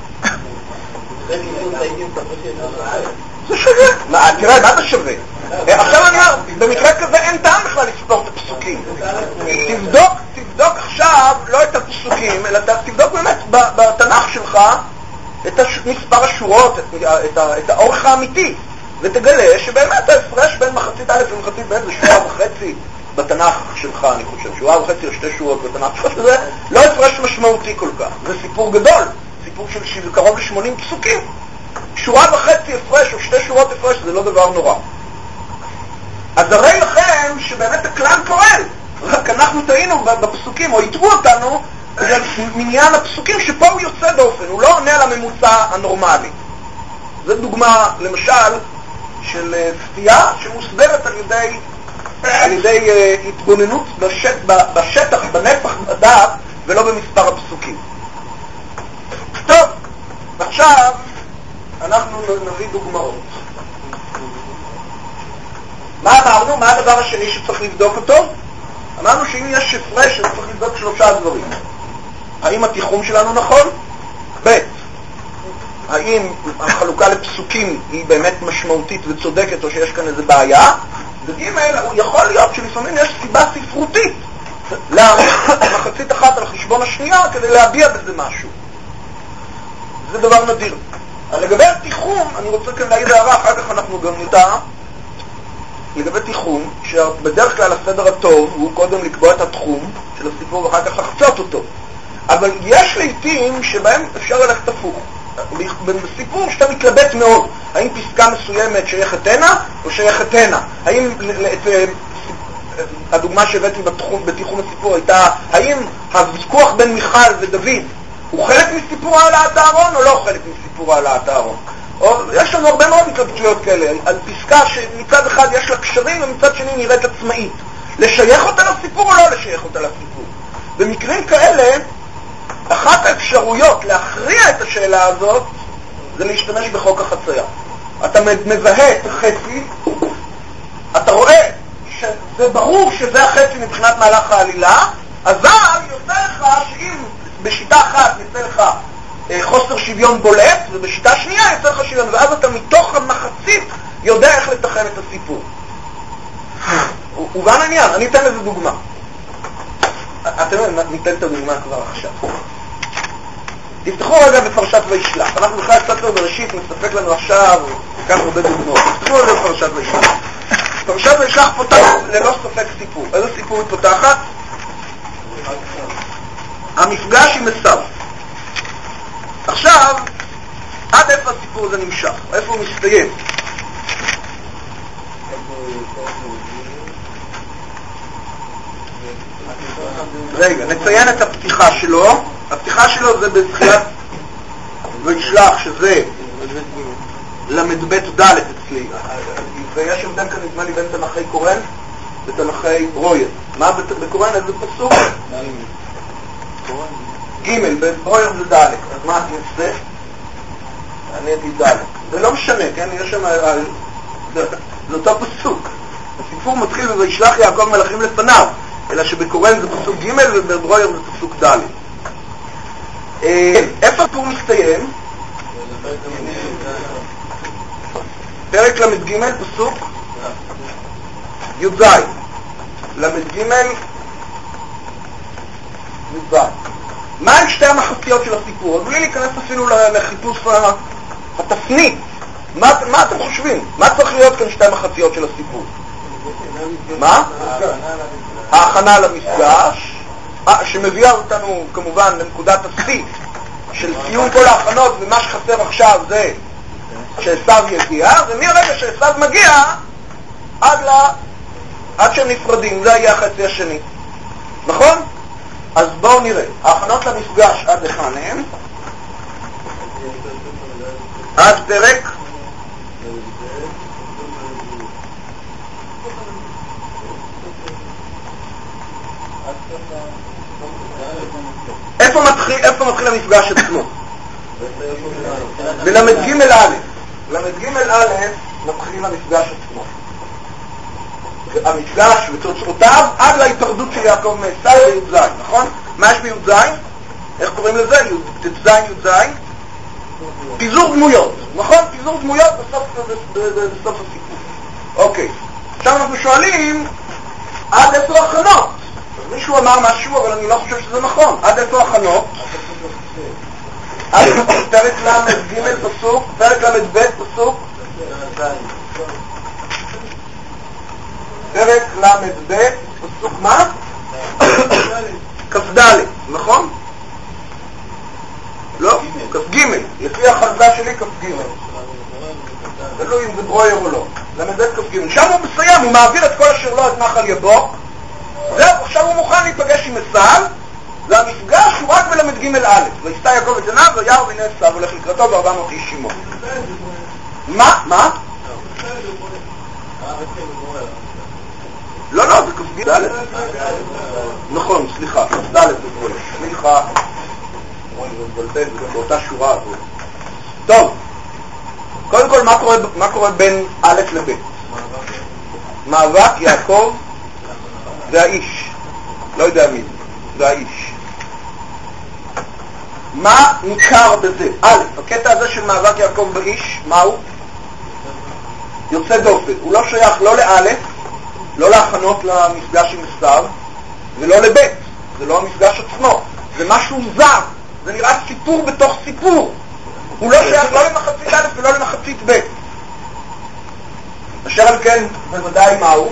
זה שווה. תראה, מה זה שווה? עכשיו אני אומר, במקרה כזה אין טעם בכלל לספור את הפסוקים. תבדוק עכשיו לא את הפסוקים, אלא תבדוק באמת בתנ"ך שלך את מספר השורות, את האורך האמיתי, ותגלה שבאמת ההפרש בין מחצית א' ומחצית ב' זה 1.5 בתנ"ך שלך, אני חושב, 1.5 או 2 שורות בתנ"ך שלך, שזה לא הפרש משמעותי כל כך. זה סיפור גדול, סיפור של קרוב ל-80 פסוקים. 1.5 הפרש או 2 שורות הפרש זה לא דבר נורא. אז הרי לכם שבאמת הכלל פועל, רק אנחנו טעינו בפסוקים או יתבו אותנו בגלל מניין הפסוקים שפה הוא יוצא דופן, הוא לא עונה על הממוצע הנורמלי. זו דוגמה למשל של סטייה שמוסברת על ידי התבוננות בשטח, בנפח הדעת ולא במספר הפסוקים. טוב, עכשיו אנחנו נביא דוגמאות. מה אמרנו? מה הדבר השני שצריך לבדוק אותו? אמרנו שאם יש הפרש, צריך לבדוק 3 דברים. האם התיחום שלנו נכון? ב', האם החלוקה לפסוקים היא באמת משמעותית וצודקת או שיש כאן איזו בעיה? וג', יכול להיות שלפעמים יש סיבה ספרותית להעריך מחצית אחת על חשבון השנייה כדי להביע בזה משהו. זה דבר נדיר. לגבי התיחום, אני רוצה כאן להעיר הערה, אחר כך אנחנו גם נדע לגבי תיחום, שבדרך כלל הסדר הטוב הוא קודם לקבוע את התחום של הסיפור ואחר כך לחצות אותו. אבל יש לעתים שבהם אפשר ללכת הפוך. בסיפור שאתה מתלבט מאוד, האם פסקה מסוימת שייכת הנה או שייכת הנה? האם, הדוגמה שהבאתי בתיחום הסיפור הייתה, האם הוויכוח בין מיכל ודוד הוא חלק מסיפור העלאת הארון או לא חלק מסיפור העלאת הארון? יש לנו הרבה מאוד התלבטויות כאלה, על פסקה שמצד אחד יש לה קשרים ומצד שני נראית עצמאית. לשייך אותה לסיפור או לא לשייך אותה לסיפור? במקרים כאלה, אחת האפשרויות להכריע את השאלה הזאת זה להשתמש בחוק החצייה. אתה מזהה את החצי, אתה רואה שזה ברור שזה החצי מבחינת מהלך העלילה, אבל יוצא לך שאם בשיטה אחת יוצא לך חוסר שוויון בולט, ובשיטה שנייה יוצא לך שוויון, ואז אתה מתוך המחצית יודע איך לתחם את הסיפור. וגם העניין, אני אתן לזה דוגמה. אתם יודעים, ניתן את הדוגמה כבר עכשיו. תפתחו רגע בפרשת וישלח. אנחנו בכלל ספר בראשית, מספק לנו עכשיו כך הרבה דוגמאות. תפתחו רגע בפרשת וישלח. פרשת וישלח פותח ללא ספק סיפור. איזה סיפור היא פותחת? המפגש עם עשיו. עכשיו, עד איפה הסיפור הזה נמשך? איפה הוא מסתיים? רגע, נציין את הפתיחה שלו. הפתיחה שלו זה בתחילת וישלח, שזה למ"ב ד' אצלי. ויש הבדל כאן נדמה לי בין תנ"כי קורן ותנ"כי רויר. מה בקורן? איזה פסוק? ג', ברויר זה ד'. אז מה אני אעשה? אני הייתי ד'. זה לא משנה, כן? יש שם... זה אותו פסוק. הסיפור מתחיל וישלח יעקב מלאכים לפניו, אלא שבקורן זה פסוק ג' וברויר זה פסוק ד'. איפה הסיפור מסתיים? פרק למ"ג פסוק י"ז. למ"ג י"ז. מה עם שתי המחציות של הסיפור? בלי להיכנס אפילו לחיפוש התפנית. מה אתם חושבים? מה צריך להיות כאן שתי המחציות של הסיפור? מה? ההכנה למפגש, שמביאה אותנו כמובן לנקודת השיא של סיום כל ההכנות, ומה שחסר עכשיו זה שעשיו יגיע, ומהרגע שעשיו מגיע עד שהם נפרדים, זה יהיה החצי השני. נכון? אז בואו נראה. ההכנות למפגש עד היכן הם? עד פרק איפה מתחיל המפגש עצמו? בלמד ג' א'. למד ג' א' מתחיל המפגש עצמו. המפגש ותוצאותיו עד להיפרדות של יעקב מעשיו בי"ז, נכון? מה יש בי"ז? איך קוראים לזה? ט"ז י"ז? פיזור דמויות, נכון? פיזור דמויות בסוף הסיפור. אוקיי. עכשיו אנחנו שואלים עד איפה הכנות? מישהו אמר משהו, אבל אני לא חושב שזה נכון. עד איפה הכנות? עד פרק ל"ג פסוק, פרק ל"ב פסוק, פרק ל"ב פסוק מה? כ"ד, נכון? לא, כ"ג. לפי החלטה שלי כ"ג. תלוי אם זה ברויר או לא. ל"ב כ"ג. שם הוא מסיים, הוא מעביר את כל אשר לו את נחל יבוק. זהו, עכשיו הוא מוכן להיפגש עם עשיו, והמפגש הוא רק בל"ג א'. ויסתה יעקב את עיניו וירא והנה עשיו הולך לקראתו ו400 איש עמו. מה? לא, זה כ"ג א'. נכון, סליחה, כ"ד זה ברויר. סליחה. זה באותה שורה. טוב, קודם כל מה קורה בין א' לב'? מאבק יעקב והאיש, לא יודע מי, זה האיש. מה ניכר בזה? א', הקטע הזה של מאבק יעקב באיש, מהו? יוצא דופן. הוא לא שייך לא לא', לא להכנות למפגש עם עשיו, ולא לב', זה לא המפגש עצמו, זה משהו זר, זה נראה סיפור בתוך סיפור. הוא לא שייך לא למחצית א' ולא למחצית ב'. אשר על כן, בוודאי מהו?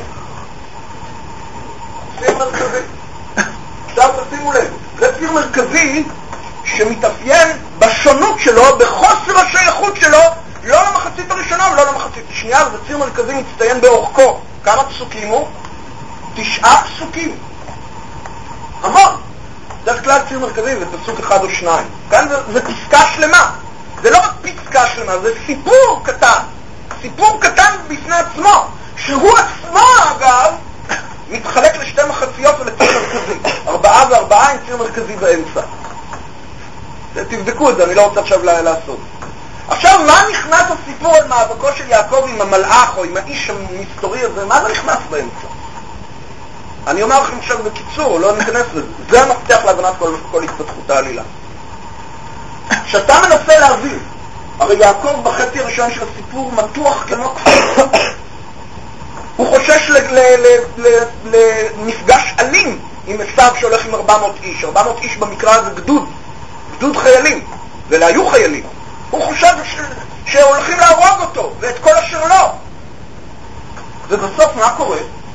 ציר מרכזי. עכשיו תשימו לב, זה ציר מרכזי שמתאפיין בשונות שלו, בחוסר השייכות שלו, לא למחצית הראשונה ולא למחצית השנייה, וזה ציר מרכזי מצטיין באורכו. כמה פסוקים הוא? 9 פסוקים. המון. דרך כלל ציר מרכזי זה פסוק 1 או 2. כאן זה פסקה שלמה. זה לא רק פסקה שלמה, זה סיפור קטן. סיפור קטן בפני עצמו, שהוא עצמו אגב מתחלק לשתי מחציות ולציר מרכזי. 4 ו4 עם ציר מרכזי באמצע. תבדקו את זה, אני לא רוצה עכשיו לעשות. עכשיו, מה נכנס הסיפור על מאבקו של יעקב עם המלאך או עם האיש המסתורי הזה? מה זה נכנס באמצע? אני אומר לכם עכשיו בקיצור, לא ניכנס לזה. זה המפתח להבנת כל התפתחות העלילה. כשאתה מנסה להבין, הרי יעקב בחצי הראשון של הסיפור מתוח כמו כפר. הוא חושש למפגש אלים עם עשיו שהולך עם 400 איש. 400 איש במקרה הזה גדוד חיילים, ואלה היו חיילים. הוא חושב שהולכים להרוג אותו, ואת כל אשר לא. ובסוף מה קורה?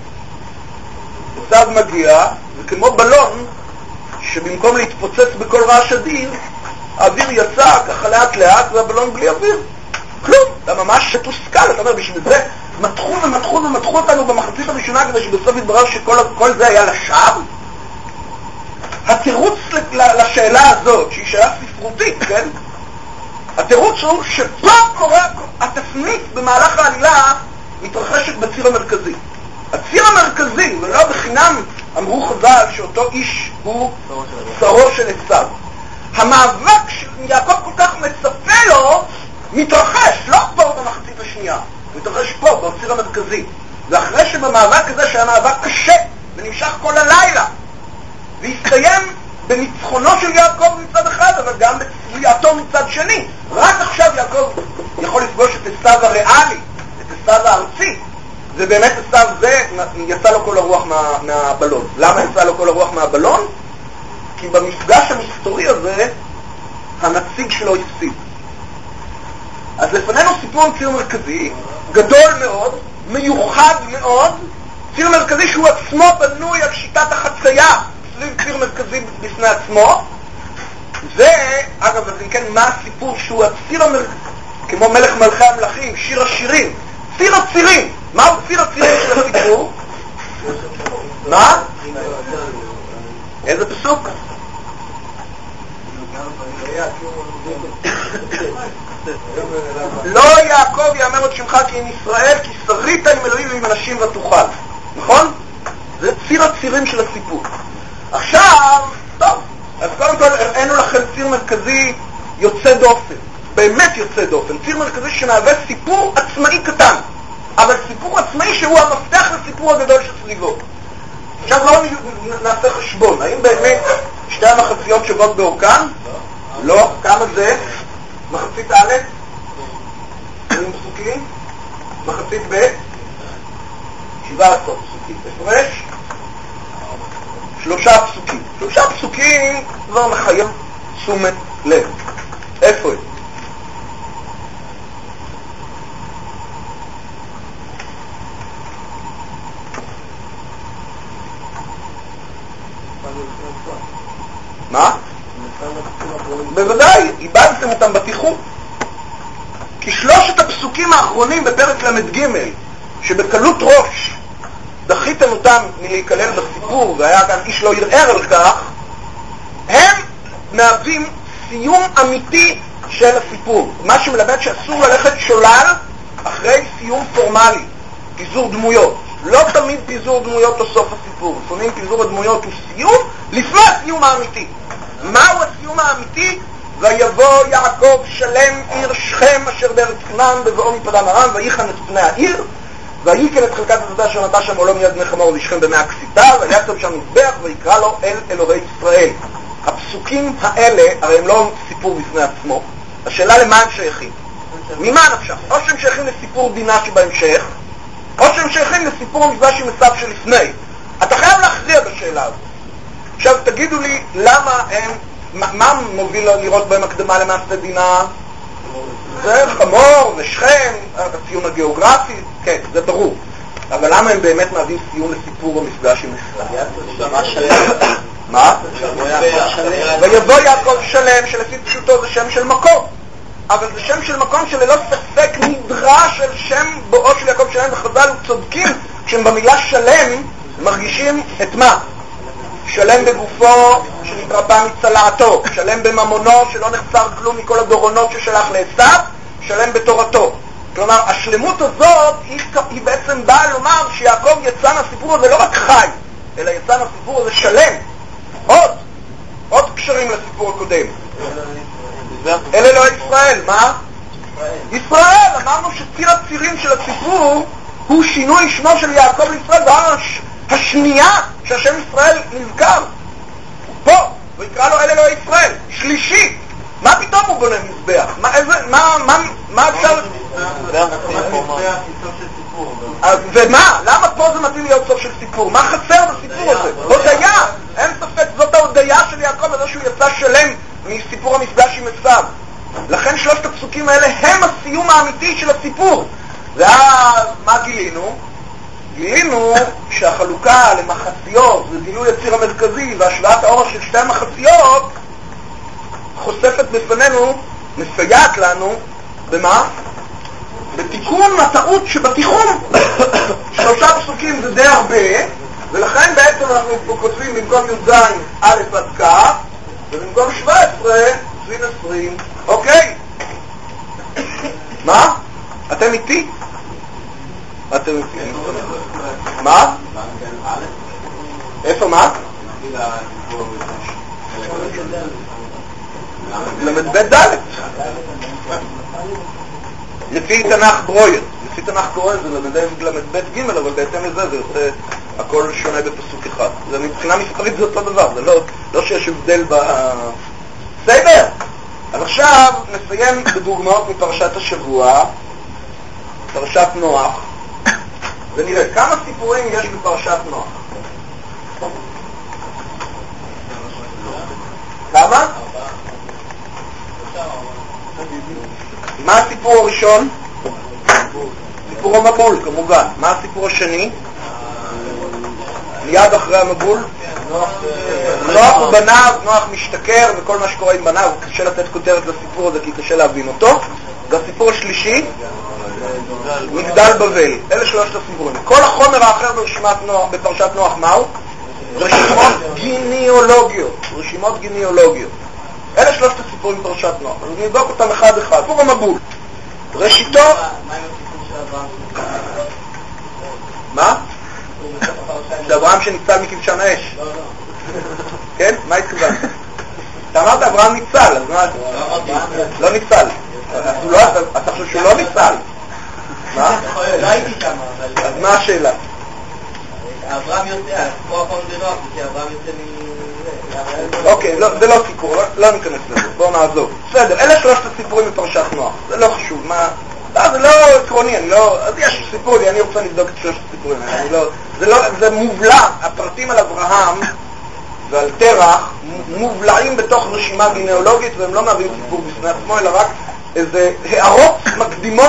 עשיו מגיע, וכמו בלון, שבמקום להתפוצץ בכל רעש אדיר, האוויר יצא ככה לאט לאט, והבלון בלי אוויר. כלום. אתה ממש תוסכל, אתה אומר, בשביל זה מתחו אותנו במחצית הראשונה, כדי שבסוף יתברר שכל זה היה לשווא. התירוץ לשאלה הזאת, שהיא שאלה ספרותית, כן? התירוץ הוא שפה קורה, התפנית במהלך העלילה מתרחשת בציר המרכזי. הציר המרכזי, ולא בחינם אמרו חז"ל שאותו איש הוא שרו של עשיו. המאבק שיעקב כל כך מצפה לו מתרחש, לא פה במחצית השנייה, מתרחש פה, בציר המרכזי. ואחרי שבמאבק הזה שהיה מאבק קשה ונמשך כל הלילה, והסתיים בניצחונו של יעקב מצד אחד, אבל גם בצביעתו מצד שני. רק עכשיו יעקב יכול לפגוש את עשיו הריאלי, את עשיו הארצי. ובאמת עשיו זה, יצא לו כל הרוח מהבלון. למה יצא לו כל הרוח מהבלון? כי במפגש המסתורי הזה הנציג שלו הפסיד. אז לפנינו סיפור עם ציר מרכזי, גדול מאוד, מיוחד מאוד, ציר מרכזי שהוא עצמו בנוי על שיטת החצייה, סביב ציר מרכזי בפני עצמו, ואגב, כן, מה הסיפור שהוא הציר המרכזי, כמו מלך מלכי המלכים, שיר השירים, ציר הצירים, מהו ציר הצירים של הסיפור? מה? איזה פסוק? לא יעקב יאמר עוד שמך כי עם ישראל, כי שרית עם אלוהים ועם אנשים ותוכל. נכון? זה ציר הצירים של הסיפור. עכשיו, טוב, אז קודם כל הראינו לכם ציר מרכזי יוצא דופן, באמת יוצא דופן, ציר מרכזי שמהווה סיפור עצמאי קטן, אבל סיפור עצמאי שהוא המפתח לסיפור הגדול שסביבו. עכשיו לא נעשה חשבון, האם באמת שתי המחציות שוות באורכן? לא. כמה זה? מחצית א' 20 פסוקים, מחצית ב' 17 פסוקים, הפרש 3 פסוקים. 3 פסוקים כבר מחייב תשומת לב. איפה הם? מה? בוודאי, איבדתם אותם בתיכון. כי 3 הפסוקים האחרונים בפרק למ"ג, שבקלות ראש דחיתם אותם מלהיכלל בסיפור, והיה כאן איש לא ירער על כך, הם מהווים סיום אמיתי של הסיפור. מה שמלמד שאסור ללכת שולל אחרי סיום פורמלי, פיזור דמויות. לא תמיד פיזור דמויות הוא סוף הסיפור. לפעמים פיזור הדמויות הוא סיום לפני הסיום האמיתי. מהו הסיום האמיתי? ויבוא יעקב שלם עיר שכם אשר בארץ כנען בבואו מפדן ארם וייחן את פני העיר ויקן את חלקת השדה אשר נטע שם עולו מיד בני חמור לשכם במי הקסיתה ויכתוב שם מזבח ויקרא לו אל אלוהי ישראל. הפסוקים האלה הרי הם לא סיפור בפני עצמו. השאלה למה הם שייכים? ממה נפשך? או שהם שייכים לסיפור דינה שבהמשך, או שהם שייכים לסיפור המפגש עם עשיו שלפני. אתה חייב להכריע בשאלה הזאת. עכשיו תגידו לי למה הם, מה מוביל לראות בהם הקדמה למעשה דינה? זה חמור ושכם, הציון הגיאוגרפי, כן, זה ברור. אבל למה הם באמת מהווים סיום לסיפור המפגש עם עשיו? מה? ויבוא יעקב שלם, שלפי פשוטו זה שם של מקום, אבל זה שם של מקום שללא ספק נדרש של שם בואו של יעקב שלם, וחז"ל צודקים כשהם במילה שלם מרגישים את מה? שלם בגופו שנתרפא מצלעתו, שלם בממונו שלא נחסר כלום מכל הדורונות ששלח לעשיו, שלם בתורתו. כלומר, השלמות הזאת היא בעצם באה לומר שיעקב יצא מהסיפור הזה לא רק חי, אלא יצא מהסיפור הזה שלם. עוד קשרים לסיפור הקודם. אלה לא ישראל, מה? ישראל, אמרנו שציר הצירים של הסיפור הוא שינוי שמו של יעקב לישראל, השנייה שהשם ישראל נזכר פה, ויקרא לו אלה לא ישראל. שלישי, מה פתאום הוא בונה מזבח? מה אפשר? ומה? למה פה זה מתאים להיות סוף של סיפור? מה חסר בסיפור הזה? הודיה, אין ספק, זאת ההודיה של יעקב על זה שהוא יצא שלם מסיפור המפגש עם עשיו. לכן 3 הפסוקים האלה הם הסיום האמיתי של הסיפור. ומה גילינו? גילינו שהחלוקה למחציות וגילוי הציר המרכזי והשוואת האורך של 2 המחציות חושפת בפנינו, מסייעת לנו, במה? בתיקון הטעות שבתיכון. 3 פסוקים זה די הרבה, ולכן בעצם אנחנו פה כותבים במקום י"ז א' עד כ', ובמקום 17 סביב 20. אוקיי? מה? אתם איתי? אתם איתי? מה? איפה מה? למד ד' לפי תנ"ך ברויר. לפי תנ"ך ברויר זה למד ב' ג', אבל בהתאם לזה זה יוצא הכל שונה בפסוק אחד. זה מבחינה מספרית זה אותו דבר, זה לא שיש הבדל בסדר. אז עכשיו נסיים בדוגמאות מפרשת השבוע, פרשת נוח, ונראה כמה סיפורים יש בפרשת נוח. כמה? מה הסיפור הראשון? סיפור המבול, כמובן. מה הסיפור השני? מיד אחרי המבול? נוח ובניו, נוח משתכר וכל מה שקורה עם בניו. קשה לתת כותרת לסיפור הזה כי קשה להבין אותו. והסיפור השלישי? מגדל בבל. אלה שלושת הסיפורים. כל החומר האחר בפרשת נוח מהו? רשימות גניאולוגיות. רשימות גניאולוגיות. אלה שלושת הסיפורים בפרשת נוח. אני נבדוק אותם אחד אחד. סיפור המבול. ראשיתו... מה? שאברהם שניצל מכבשן האש. כן? מה התכוונת? אתה אמרת אברהם ניצל, אז מה? לא ניצל. אתה חושב שהוא לא ניצל? מה? לא הייתי שם, אבל... אז מה השאלה? אברהם יוצא, פה הפעם זה נוח, כי אברהם יוצא אוקיי, זה לא סיפור, לא ניכנס לזה, בואו נעזוב. בסדר, אלה שלושת הסיפורים בפרשת נוח, זה לא חשוב, מה... זה לא עקרוני, אני לא... אז יש סיפור, אני רוצה לבדוק את שלושת הסיפורים, זה מובלע, הפרטים על אברהם ועל תרח מובלעים בתוך רשימה גניאולוגית, והם לא מהווים סיפור בפני עצמו, אלא רק איזה הערות מקדימות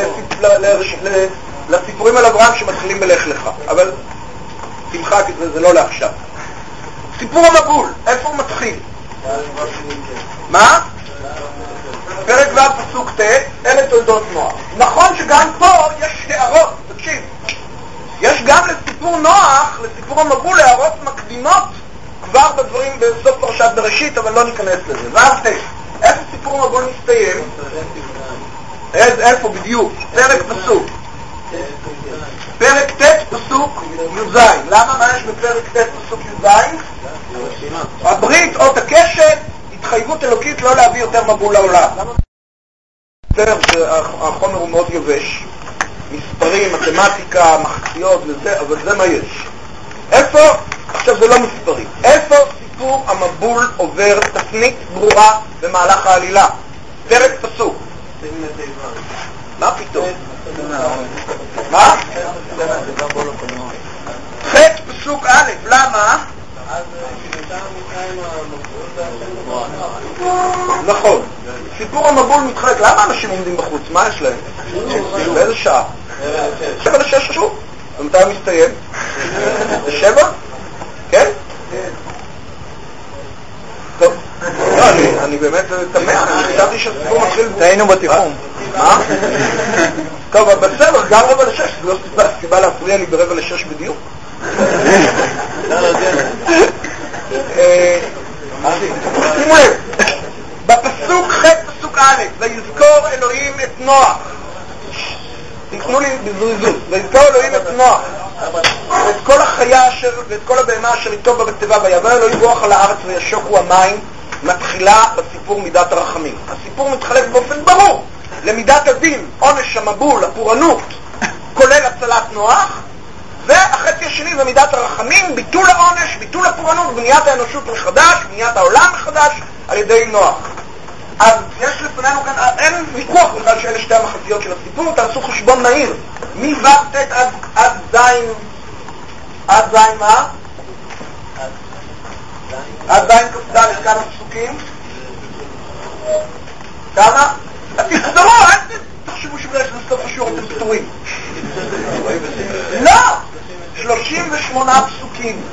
לסיפורים על אברהם שמתחילים בלך לך. אבל תמחק את זה, זה לא לעכשיו. סיפור המבול, איפה הוא מתחיל? מה? פרק ו' פסוק ט', אלה תולדות נוח. נכון שגם פה יש הערות, תקשיב. יש גם לסיפור נוח, לסיפור המבול, הערות מקדימות כבר בדברים בסוף פרשת בראשית, אבל לא ניכנס לזה. ו' ט', איפה סיפור המבול מסתיים? איפה בדיוק? פרק פסוק. פרק ט' פסוק י"ז. למה? מה יש בפרק ט' פסוק י"ז? הברית, אות הקשת, התחייבות אלוקית לא להביא יותר מבול לעולם. החומר הוא מאוד יבש. מספרים, מתמטיקה, מחציות וזה, אבל זה מה יש. איפה? עכשיו זה לא מספרים. איפה סיפור המבול עובר תפנית ברורה במהלך העלילה? פרק פסוק. מה פתאום? מה? ח' פסוק א', למה? נכון. סיפור המבול מתחלק. למה אנשים עומדים בחוץ? מה יש להם? באיזה שעה? 7-6 שוב. ומתי הוא מסתיים? 7? כן? טוב. לא, אני באמת תמה. אני חשבתי שהסיפור מתחיל... טעינו בתיחום. מה? טוב, אבל בסדר, גם 7-6. זה לא סיבה להפריע לי ב7:45 בדיוק. שימו לב, בפסוק ח' פסוק א', ויזכור אלוהים את נוח. תכנו לי בזריזות. ויזכור אלוהים את נוח ואת כל החיה ואת כל הבהמה אשר איתו בתיבה, ויבוא אלוהים רוח על הארץ וישוקו המים. מתחילה בסיפור מידת הרחמים. הסיפור מתחלק באופן ברור למידת הדין, עונש המבול, הפורענות, כולל הצלת נוח, והחצי השני זה מידת הרחמים, ביטול העונש, ביטול הפורענות, בניית האנושות מחדש, בניית העולם מחדש על ידי נוח. אז יש לפנינו כאן, אין ויכוח בכלל שאלה שתי המחציות של הסיפור. תעשו חשבון מהיר, מו' ט' עד זין מה? עד זין כ"ד, כמה פסוקים? כמה? תסתרו, אל תחשבו שבגלל שזה סוף השיעור אתם סתורים. לא! 38 פסוקים.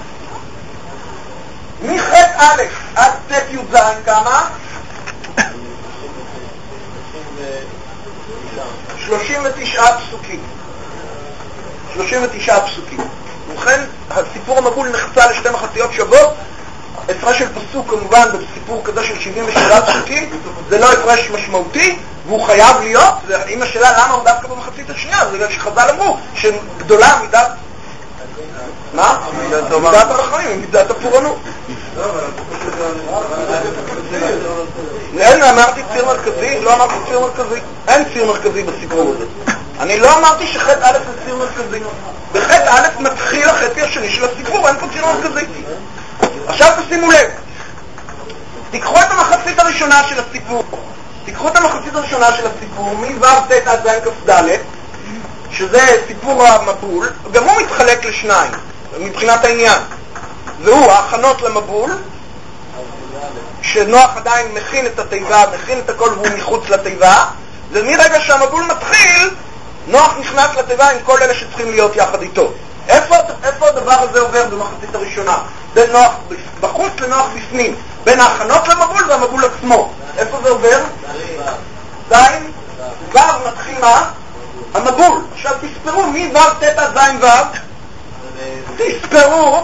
מח' א' עד ט' י"ז כמה? 39 פסוקים. 39 פסוקים. ובכן, הסיפור המבול נחצה לשתי מחציות שוות. הפרש של פסוק כמובן בסיפור כזה של 77 פסוקים זה לא הפרש משמעותי, והוא חייב להיות. אם השאלה למה הוא דווקא במחצית השנייה, זה בגלל שחז"ל אמרו שגדולה מידת מה? מידת הרחמים, מידת הפורענות. אין, אמרתי ציר מרכזי? לא אמרתי ציר מרכזי. אין ציר מרכזי בסיפור הזה. אני לא אמרתי שח' א' זה ציר מרכזי. בח' א' מתחיל החצי השני של הסיפור, אין פה ציר מרכזי. עכשיו תשימו לב, תיקחו את המחצית הראשונה של הסיפור, מו' ט' עד ז' כ"ד, שזה סיפור המבול, גם הוא מתחלק לשניים מבחינת העניין, והוא ההכנות למבול שנוח עדיין מכין את התיבה, מכין את הכל והוא מחוץ לתיבה, ומרגע שהמבול מתחיל, נוח נכנס לתיבה עם כל אלה שצריכים להיות יחד איתו. איפה הדבר הזה עובר במחצית הראשונה? בין נוח בחוץ לנוח בפנים, בין ההכנות למבול והמבול עצמו. איפה זה עובר? זין, ו' מתחיל מה? המבול. עכשיו תספרו מי ו' תתא זין ו'? תספרו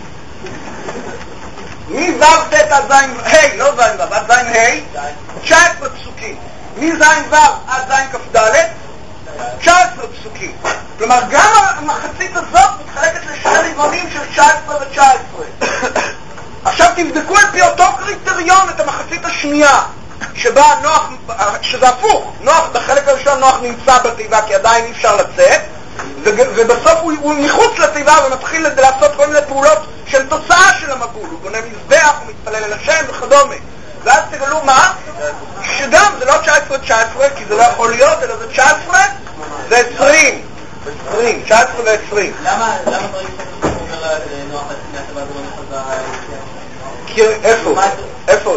מי ו' תתא זין ה', לא זין ו', עד זין ה' 19 פסוקים. מי זין ו' עד זין כ"ד 19 פסוקים. כלומר גם המחצית הזאת מתחלקת לשני רבעונים של 19 ו-19. עכשיו תבדקו על פי אותו קריטריון את המחצית השנייה שבה נוח, שזה הפוך, נוח בחלק הראשון נוח נמצא בתיבה כי עדיין אי אפשר לצאת, ובסוף הוא מחוץ לתיבה ומתחיל לעשות כל מיני פעולות של תוצאה של המבול, הוא בונה מזבח, הוא מתפלל אל השם וכדומה. ואז תגלו מה? שגם זה לא 19-19 כי זה לא יכול להיות, אלא זה 19 זה 20 19 ו-20. למה דברים שאתה אומר נוח לפני הטבע זה לא נחזר? כי איפה?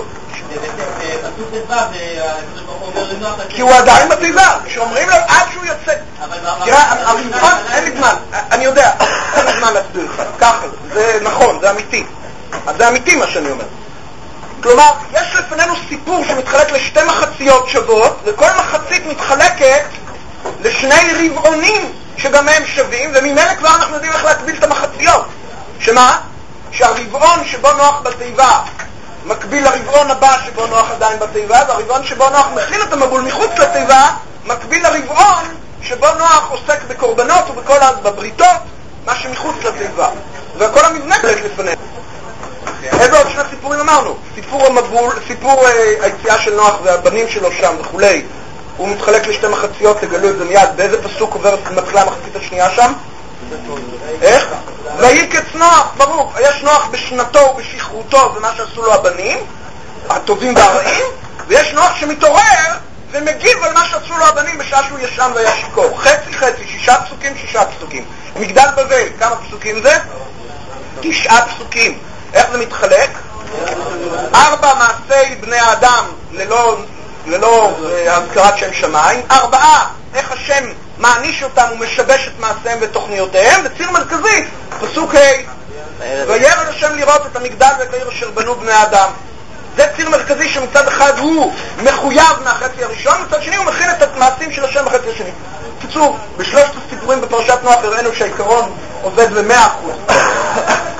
כי הוא עדיין בתיבה, כשאומרים לו עד שהוא יוצא. תראה, המבחן, אין לי זמן, אני יודע, אין לי זמן להסביר לך, ככה, זה נכון, זה אמיתי. אז זה אמיתי מה שאני אומר. כלומר, יש לפנינו סיפור שמתחלק לשתי מחציות שוות, וכל מחצית מתחלקת לשני רבעונים שגם הם שווים, וממילא כבר אנחנו יודעים איך להקביל את המחציות. שמה? שהרבעון שבו נוח בתיבה מקביל לרבעון הבא שבו נוח עדיין בתיבה, והרבעון שבו נוח מכין את המבול מחוץ לתיבה מקביל לרבעון שבו נוח עוסק בקורבנות ובבריתות, מה שמחוץ לתיבה. וכל המבנה קלט לפנינו. איזה עוד שני סיפורים אמרנו? סיפור המבול, סיפור היציאה של נוח והבנים שלו שם וכולי, הוא מתחלק לשתי מחציות, תגלו את זה מיד. באיזה פסוק מתחילה המחצית השנייה שם? איך? ויקץ נוח, ברור, יש נוח בשנתו ובשכרותו, זה מה שעשו לו הבנים הטובים והרעים, ויש נוח שמתעורר ומגיב על מה שעשו לו הבנים בשעה שהוא ישן והיה שיכור. חצי, 6 פסוקים. מגדל בבל, כמה פסוקים זה? 9 פסוקים. איך זה מתחלק? 4 מעשי בני האדם ללא הזכרת שם שמיים, 4 איך השם מעניש אותם ומשבש את מעשיהם ותוכניותיהם, וציר מרכזי, פסוק ה' וירא השם לראות את המגדל ואת העיר אשר בנו בני האדם. זה ציר מרכזי שמצד אחד הוא מחויב מהחצי הראשון, מצד שני הוא מכין את המעשים של השם בחצי השני. בקיצור, בשלושת הסיפורים בפרשת נוח הראינו שהעיקרון עובד ב100%.